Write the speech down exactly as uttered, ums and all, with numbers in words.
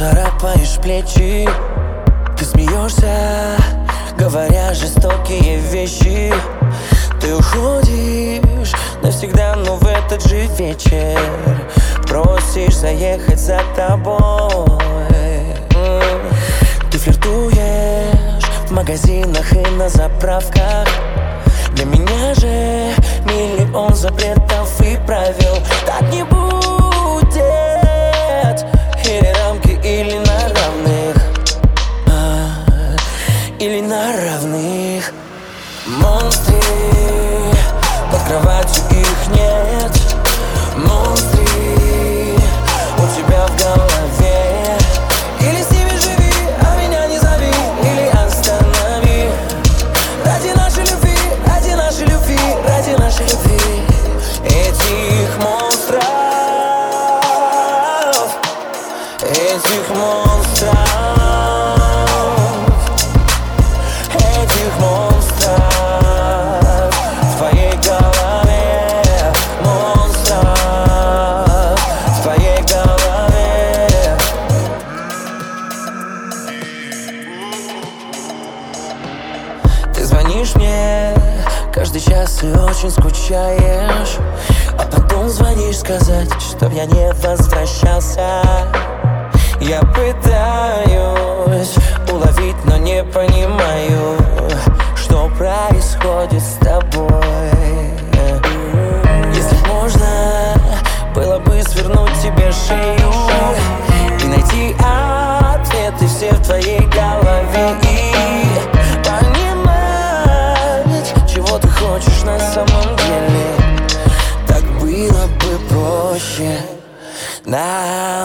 царапаешь плечи. Ты смеешься, говоря жестокие вещи. Ты уходишь навсегда, но в этот же вечер просишь заехать за тобой. Ты флиртуешь в магазинах и на заправках. Для меня же миллион запретов и правил. Так не будет. Или рамки, или на равных, а, или на равных. Монстры, под кроватью их нет. Монстры у тебя в голове. Или с ними живи, а меня не зови. Или останови. Ради нашей любви, ради нашей любви, ради нашей любви. Этих монстров, этих монстров, этих монстров в твоей голове. Монстров в твоей голове. Ты звонишь мне каждый час и очень скучаешь, а потом звонишь сказать, чтоб я не возвращался. Я пытаюсь уловить, но не понимаю, что происходит с тобой. Если б можно было бы свернуть тебе шею и найти ответы все в твоей голове, и понимать, чего ты хочешь на самом деле, так было бы проще нам.